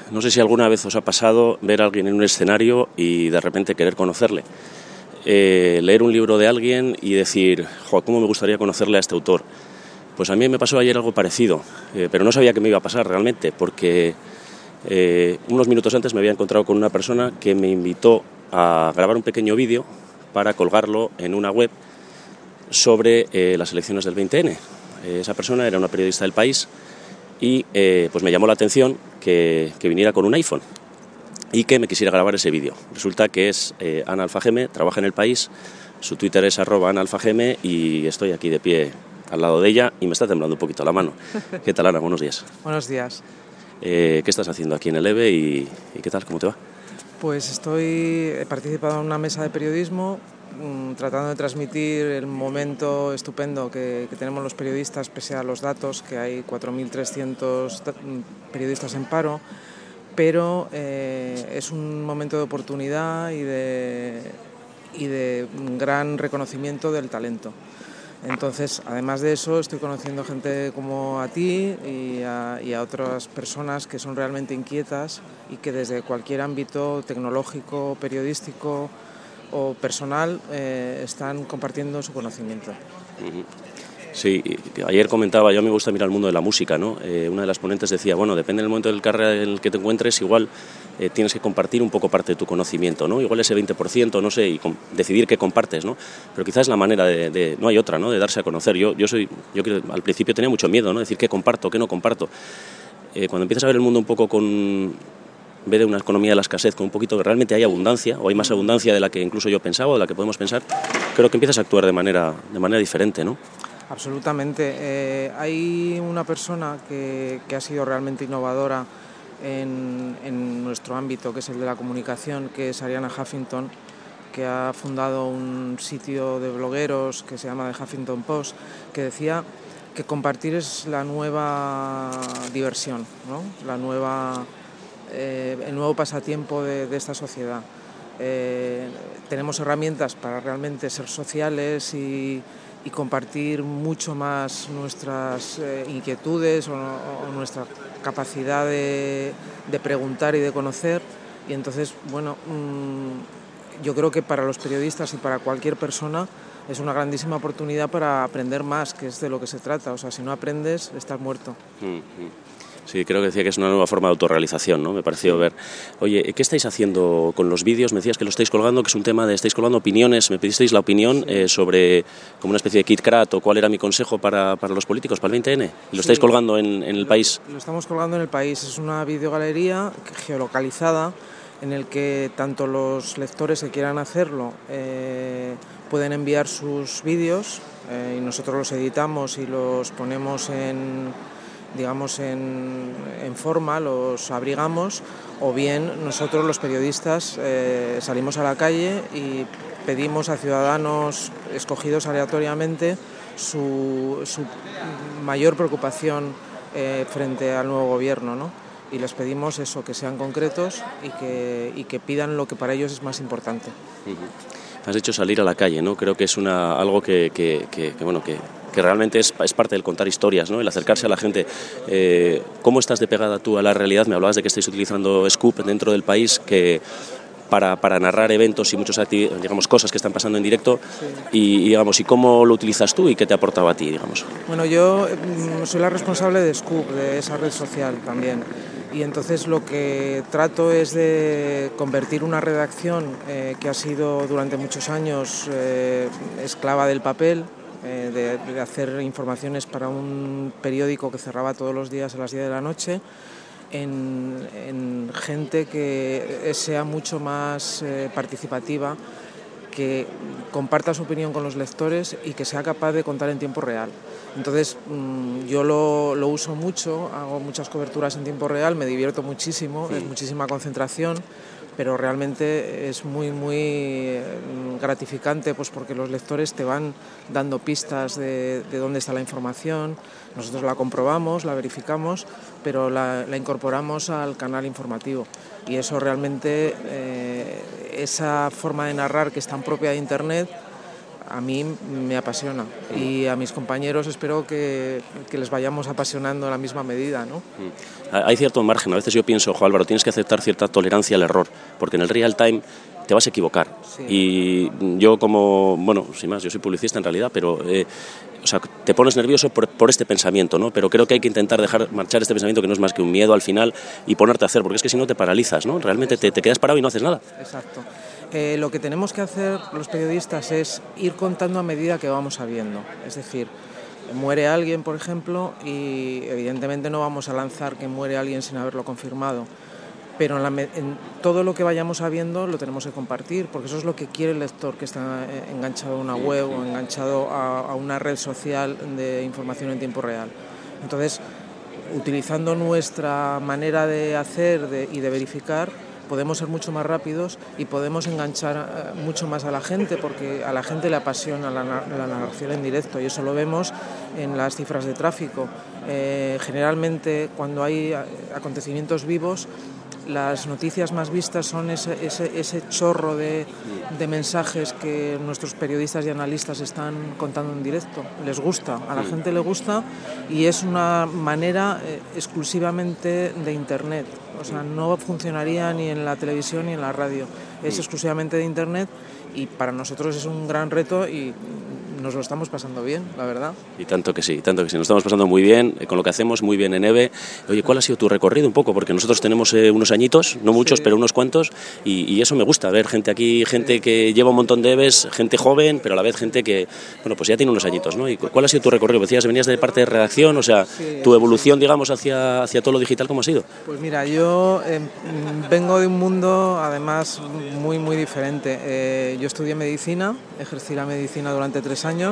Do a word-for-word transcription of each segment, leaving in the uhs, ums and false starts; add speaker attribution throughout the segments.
Speaker 1: no sé si alguna vez os ha pasado ver a alguien en un escenario y de repente querer conocerle. Eh, leer un libro de alguien y decir, jo, ¿cómo me gustaría conocerle a este autor? Pues a mí me pasó ayer algo parecido, eh, pero no sabía que me iba a pasar realmente, porque eh, unos minutos antes me había encontrado con una persona que me invitó a grabar un pequeño vídeo para colgarlo en una web sobre eh, las elecciones del veinte ene. Eh, esa persona era una periodista del País y eh, pues me llamó la atención que, que viniera con un iPhone y que me quisiera grabar ese vídeo. Resulta que es eh, Ana Alfageme, trabaja en El País, su Twitter es arroba Ana Alfageme y estoy aquí de pie al lado de ella y me está temblando un poquito la mano. ¿Qué tal, Ana? Buenos días.
Speaker 2: Buenos días.
Speaker 1: Eh, ¿Qué estás haciendo aquí en el EVE y, y qué tal? ¿Cómo te va?
Speaker 2: Pues estoy, he participado en una mesa de periodismo mmm, tratando de transmitir el momento estupendo que, que tenemos los periodistas, pese a los datos, que hay cuatro mil trescientos periodistas en paro, pero eh, es un momento de oportunidad y de, y de un gran reconocimiento del talento. Entonces, además de eso, estoy conociendo gente como a ti y a, y a otras personas que son realmente inquietas y que desde cualquier ámbito tecnológico, periodístico o personal eh, están compartiendo su conocimiento.
Speaker 1: Uh-huh. Sí, ayer comentaba, yo me gusta mirar el mundo de la música, ¿no? Eh, una de las ponentes decía, bueno, depende del momento del carrera en el que te encuentres, igual eh, tienes que compartir un poco parte de tu conocimiento, ¿no? Igual ese veinte por ciento, no sé, y com- decidir qué compartes, ¿no? Pero quizás es la manera de, de, no hay otra, ¿no? De darse a conocer. Yo, yo soy, yo creo, al principio tenía mucho miedo, ¿no? Decir qué comparto, qué no comparto. Eh, cuando empiezas a ver el mundo un poco con, en vez de una economía de la escasez, con un poquito que realmente hay abundancia, o hay más abundancia de la que incluso yo pensaba, o de la que podemos pensar, creo que empiezas a actuar de manera, de manera diferente, ¿no?
Speaker 2: Absolutamente. Eh, hay una persona que, que ha sido realmente innovadora en, en nuestro ámbito, que es el de la comunicación, que es Arianna Huffington, que ha fundado un sitio de blogueros que se llama The Huffington Post, que decía que compartir es la nueva diversión, ¿no? La nueva, eh, el nuevo pasatiempo de, de esta sociedad. Eh, tenemos herramientas para realmente ser sociales y y compartir mucho más nuestras eh, inquietudes o, o nuestra capacidad de, de preguntar y de conocer. Y entonces, bueno, mmm, yo creo que para los periodistas y para cualquier persona es una grandísima oportunidad para aprender más, que es de lo que se trata. O sea, si no aprendes, estás muerto.
Speaker 1: Mm-hmm. Sí, creo que decía que es una nueva forma de autorrealización, ¿no? Me pareció ver. Oye, ¿qué estáis haciendo con los vídeos? Me decías que lo estáis colgando, que es un tema de estáis colgando opiniones. Me pedisteis la opinión sí. eh, sobre como una especie de KitKat o cuál era mi consejo para, para los políticos, para el veinte ene. ¿Y lo sí. estáis colgando en, en el
Speaker 2: lo,
Speaker 1: País?
Speaker 2: Lo estamos colgando en El País. Es una videogalería geolocalizada en el que tanto los lectores que quieran hacerlo eh, pueden enviar sus vídeos eh, y nosotros los editamos y los ponemos en... digamos en, en forma, los abrigamos, o bien nosotros los periodistas eh, salimos a la calle y pedimos a ciudadanos escogidos aleatoriamente su, su mayor preocupación eh, frente al nuevo gobierno, ¿no? Y les pedimos eso, que sean concretos y que, y que pidan lo que para ellos es más importante.
Speaker 1: Uh-huh. Has hecho salir a la calle, ¿no? Creo que es una, algo que, que, que, que bueno, que que realmente es, es parte del contar historias, ¿no? El acercarse a la gente. Eh, ¿Cómo estás de pegada tú a la realidad? Me hablabas de que estáis utilizando Scoop dentro del País que para, para narrar eventos y muchas digamos, cosas que están pasando en directo sí. y, digamos, y cómo lo utilizas tú y qué te aportaba a ti, digamos.
Speaker 2: Bueno, yo mm, soy la responsable de Scoop, de esa red social también. Y entonces lo que trato es de convertir una redacción eh, que ha sido durante muchos años eh, esclava del papel, eh, de, de hacer informaciones para un periódico que cerraba todos los días a las diez de la noche, en, en gente que sea mucho más eh, participativa, que comparta su opinión con los lectores y que sea capaz de contar en tiempo real. Entonces mmm, yo lo, lo uso mucho, hago muchas coberturas en tiempo real, me divierto muchísimo, sí. Es muchísima concentración, pero realmente es muy muy gratificante, pues porque los lectores te van dando pistas de, de dónde está la información, nosotros la comprobamos, la verificamos, pero la, la incorporamos al canal informativo y eso realmente, eh, esa forma de narrar que es tan propia de Internet, a mí me apasiona y a mis compañeros espero que, que les vayamos apasionando en la misma medida, ¿no?
Speaker 1: Hay cierto margen, a veces yo pienso, ojo Álvaro, tienes que aceptar cierta tolerancia al error, porque en el real time te vas a equivocar. Sí. Y yo como, bueno, sin más, yo soy publicista en realidad, pero eh, o sea, te pones nervioso por, por este pensamiento, ¿no? Pero creo que hay que intentar dejar marchar este pensamiento, que no es más que un miedo al final, y ponerte a hacer, porque es que si no te paralizas, ¿no? Realmente te, te quedas parado y no haces nada.
Speaker 2: Exacto. Eh, lo que tenemos que hacer los periodistas es ir contando a medida que vamos sabiendo. Es decir, muere alguien, por ejemplo, y evidentemente no vamos a lanzar que muere alguien sin haberlo confirmado. Pero en, la, en todo lo que vayamos sabiendo lo tenemos que compartir, porque eso es lo que quiere el lector que está enganchado a una web o enganchado a, a una red social de información en tiempo real. Entonces, utilizando nuestra manera de hacer de, y de verificar, podemos ser mucho más rápidos y podemos enganchar mucho más a la gente, porque a la gente le apasiona la, la narración en directo y eso lo vemos en las cifras de tráfico. Eh, generalmente, cuando hay acontecimientos vivos, las noticias más vistas son ese, ese, ese chorro de, de mensajes que nuestros periodistas y analistas están contando en directo. Les gusta, a la gente le gusta y es una manera eh, exclusivamente de Internet. O sea, no funcionaría ni en la televisión ni en la radio. Es exclusivamente de Internet y para nosotros es un gran reto y nos lo estamos pasando bien, la verdad.
Speaker 1: Y tanto que sí, tanto que sí, nos estamos pasando muy bien eh, con lo que hacemos, muy bien en EVE. Oye, ¿cuál ha sido tu recorrido un poco? Porque nosotros tenemos eh, unos añitos, no muchos, sí, pero unos cuantos, y, y eso me gusta, ver gente aquí, gente sí, que lleva un montón de EVEs, gente joven, pero a la vez gente que, bueno, pues ya tiene unos añitos, ¿no? ¿Y cuál ha sido tu recorrido? Decías, venías de parte de redacción, o sea, sí, tu evolución, digamos, hacia, hacia todo lo digital, ¿cómo ha sido?
Speaker 2: Pues mira, yo eh, vengo de un mundo, además, muy, muy diferente. Eh, yo estudié medicina, ejercí la medicina durante tres años,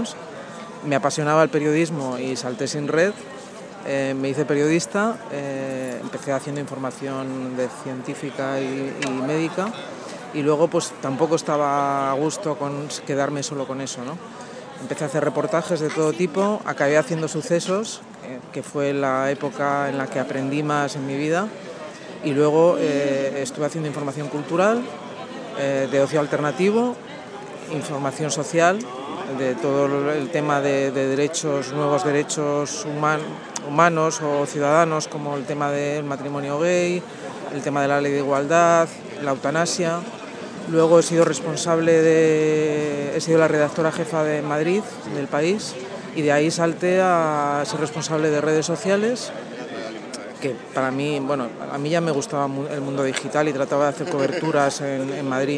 Speaker 2: me apasionaba el periodismo y salté sin red, eh, me hice periodista, eh, empecé haciendo información de científica y, y médica y luego pues tampoco estaba a gusto con quedarme solo con eso, ¿no? Empecé a hacer reportajes de todo tipo, acabé haciendo sucesos, eh, que fue la época en la que aprendí más en mi vida, y luego eh, estuve haciendo información cultural, eh, de ocio alternativo, información social, de todo el tema de, de derechos, nuevos derechos human, humanos o ciudadanos, como el tema del matrimonio gay, el tema de la ley de igualdad, la eutanasia. Luego he sido responsable de, he sido la redactora jefa de Madrid, del País, y de ahí salté a ser responsable de redes sociales, que para mí, bueno, a mí ya me gustaba el mundo digital y trataba de hacer coberturas en, en Madrid.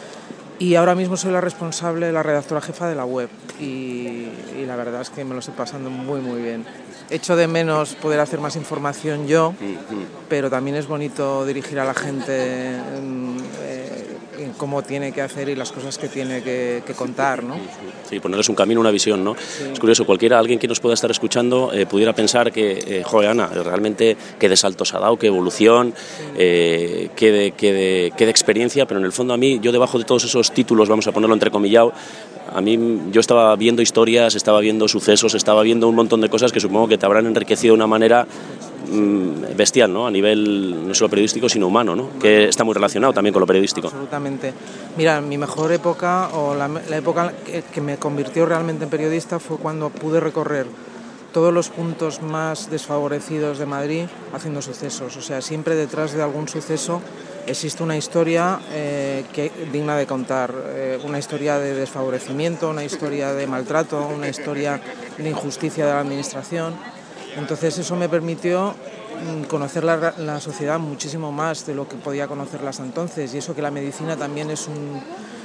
Speaker 2: Y ahora mismo soy la responsable, la redactora jefa de la web y, y la verdad es que me lo estoy pasando muy muy bien. Echo de menos poder hacer más información yo, pero también es bonito dirigir a la gente en, en cómo tiene que hacer y las cosas que tiene que, que contar, ¿no?
Speaker 1: Sí, ponerles un camino, una visión, ¿no? Sí. Es curioso, cualquiera, alguien que nos pueda estar escuchando eh, pudiera pensar que, eh, joder, Ana, realmente qué de saltos ha dado, qué evolución, sí, eh, qué, de, qué, de, qué de experiencia, pero en el fondo a mí, yo debajo de todos esos títulos, vamos a ponerlo entrecomillado, a mí yo estaba viendo historias, estaba viendo sucesos, estaba viendo un montón de cosas que supongo que te habrán enriquecido de una manera mmm, bestial, ¿no? A nivel no solo periodístico, sino humano, ¿no? Que está muy relacionado también con lo periodístico.
Speaker 2: Absolutamente. Mira, mi mejor época, o la, la época que, que me convirtió realmente en periodista fue cuando pude recorrer todos los puntos más desfavorecidos de Madrid haciendo sucesos. O sea, siempre detrás de algún suceso existe una historia eh, que, digna de contar, eh, una historia de desfavorecimiento, una historia de maltrato, una historia de injusticia de la administración. Entonces eso me permitió conocer la, la sociedad muchísimo más de lo que podía conocerla hasta entonces, y eso que la medicina también es un,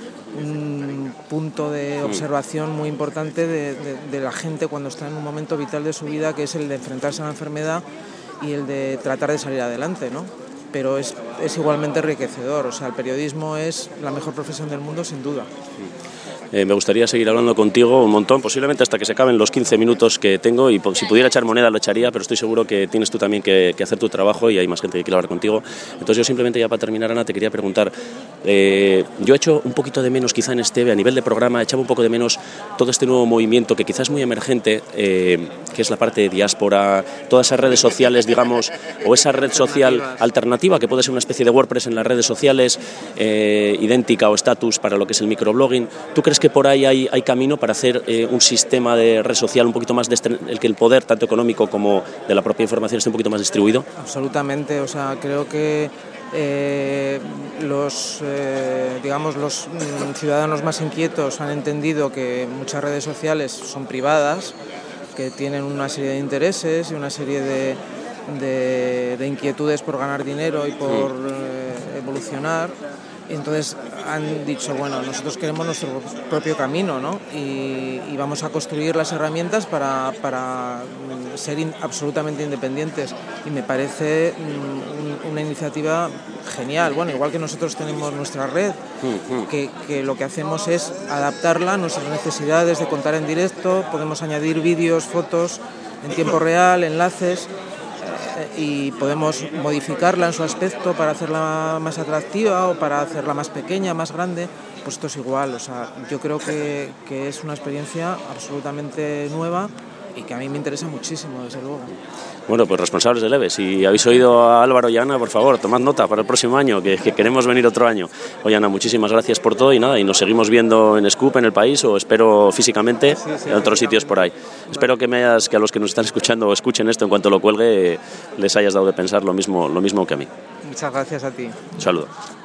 Speaker 2: un punto de observación muy importante de, de, de la gente cuando está en un momento vital de su vida, que es el de enfrentarse a la enfermedad y el de tratar de salir adelante, ¿no? Pero es, es igualmente enriquecedor, o sea, el periodismo es la mejor profesión del mundo, sin duda.
Speaker 1: Eh, me gustaría seguir hablando contigo un montón, posiblemente hasta que se acaben los quince minutos que tengo, y si pudiera echar moneda lo echaría, pero estoy seguro que tienes tú también que, que hacer tu trabajo y hay más gente que quiere hablar contigo. Entonces yo simplemente, ya para terminar, Ana, te quería preguntar, eh, yo he hecho un poquito de menos quizá en este, a nivel de programa, echaba un poco de menos todo este nuevo movimiento que quizás es muy emergente, eh, que es la parte de diáspora, todas esas redes sociales, digamos, o esa red social alternativa que puede ser una especie de WordPress en las redes sociales, eh, idéntica o status para lo que es el microblogging. ¿Tú crees ¿crees que por ahí hay, hay camino para hacer eh, un sistema de red social un poquito más, el que el poder, tanto económico como de la propia información, esté un poquito más distribuido?
Speaker 2: Absolutamente, o sea, creo que eh, los, eh, digamos, los ciudadanos más inquietos han entendido que muchas redes sociales son privadas, que tienen una serie de intereses y una serie de, de, de inquietudes por ganar dinero y por eh, evolucionar. Entonces han dicho, bueno, nosotros queremos nuestro propio camino, ¿no? Y, y vamos a construir las herramientas para, para ser in, absolutamente independientes. Y me parece un, una iniciativa genial. Bueno, igual que nosotros tenemos nuestra red, que, que lo que hacemos es adaptarla a nuestras necesidades de contar en directo, podemos añadir vídeos, fotos en tiempo real, enlaces, y podemos modificarla en su aspecto para hacerla más atractiva o para hacerla más pequeña, más grande. Pues esto es igual, o sea, yo creo que, que es una experiencia absolutamente nueva y que a mí me interesa muchísimo, desde luego.
Speaker 1: Bueno, pues responsables del E B E, si habéis oído a Álvaro y Ana, por favor, tomad nota para el próximo año, que, que queremos venir otro año. Oye, Ana, muchísimas gracias por todo y nada, y nos seguimos viendo en Scoop, en el país, o espero físicamente sí, sí, en otros sitios por ahí. Vale. Espero que, me hayas, que a los que nos están escuchando o escuchen esto en cuanto lo cuelgue, les hayas dado de pensar lo mismo, lo mismo que a mí.
Speaker 2: Muchas gracias a ti.
Speaker 1: Un saludo.